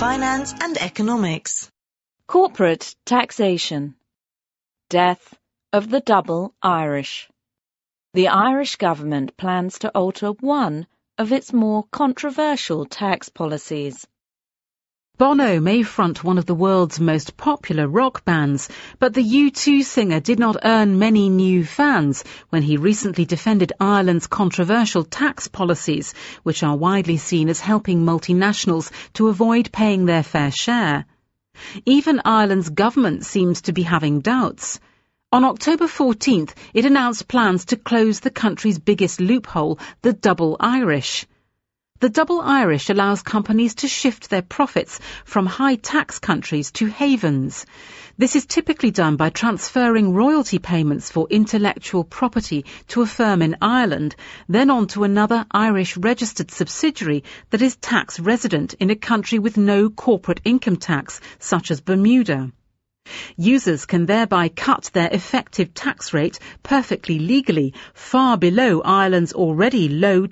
finance and economics. Corporate taxation. Death of the double Irish. The Irish government plans to alter one of its more controversial tax policies. Bono may front one of the world's most popular rock bands, but the U2 singer did not earn many new fans when he recently defended Ireland's controversial tax policies, which are widely seen as helping multinationals to avoid paying their fair share. Even Ireland's government seems to be having doubts. On October 14th, it announced plans to close the country's biggest loophole, the double Irish. The double Irish allows companies to shift their profits from high-tax countries to havens. This is typically done by transferring royalty payments for intellectual property to a firm in Ireland, then on to another Irish-registered subsidiary that is tax resident in a country with no corporate income tax, such as Bermuda. Users can thereby cut their effective tax rate perfectly legally, far below Ireland's already low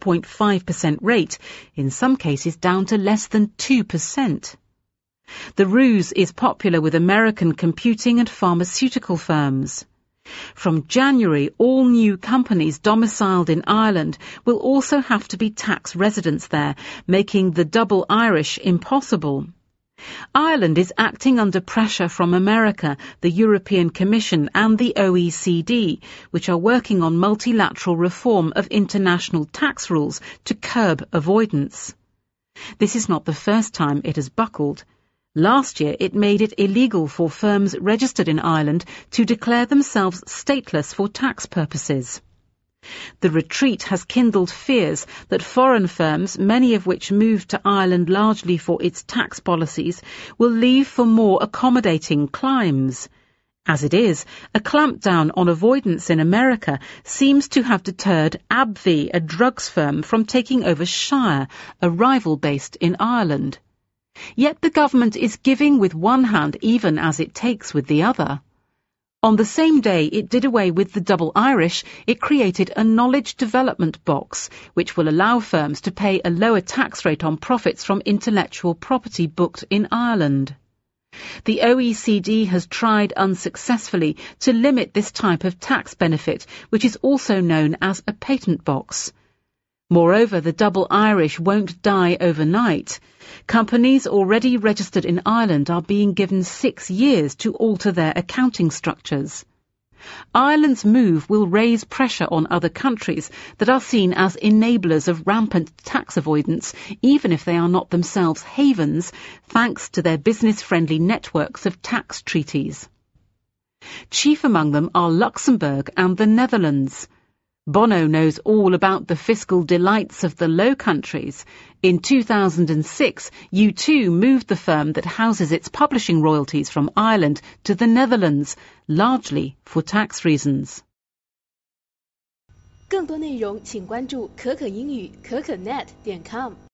12.5% rate, in some cases down to less than 2%. The ruse is popular with American computing and pharmaceutical firms. From January, all new companies domiciled in Ireland will also have to be tax residents there, making the double Irish impossible. Ireland is acting under pressure from America, the European Commission and the OECD, which are working on multilateral reform of international tax rules to curb avoidance. This is not the first time it has buckled. Last year it made it illegal for firms registered in Ireland to declare themselves stateless for tax purposes. The retreat has kindled fears that foreign firms, many of which moved to Ireland largely for its tax policies, will leave for more accommodating climes. As it is, a clampdown on avoidance in America seems to have deterred AbbVie, a drugs firm, from taking over Shire, a rival based in Ireland. Yet the government is giving with one hand even as it takes with the other. On the same day it did away with the double Irish, it created a knowledge development box, which will allow firms to pay a lower tax rate on profits from intellectual property booked in Ireland. The OECD has tried unsuccessfully to limit this type of tax benefit, which is also known as a patent box. Moreover, the double Irish won't die overnight. Companies already registered in Ireland are being given 6 years to alter their accounting structures. Ireland's move will raise pressure on other countries that are seen as enablers of rampant tax avoidance, even if they are not themselves havens, thanks to their business-friendly networks of tax treaties. Chief among them are Luxembourg and the Netherlands. Bono knows all about the fiscal delights of the Low Countries. In 2006, U2 moved the firm that houses its publishing royalties from Ireland to the Netherlands, largely for tax reasons. 更多内容请关注可可英语可可net.com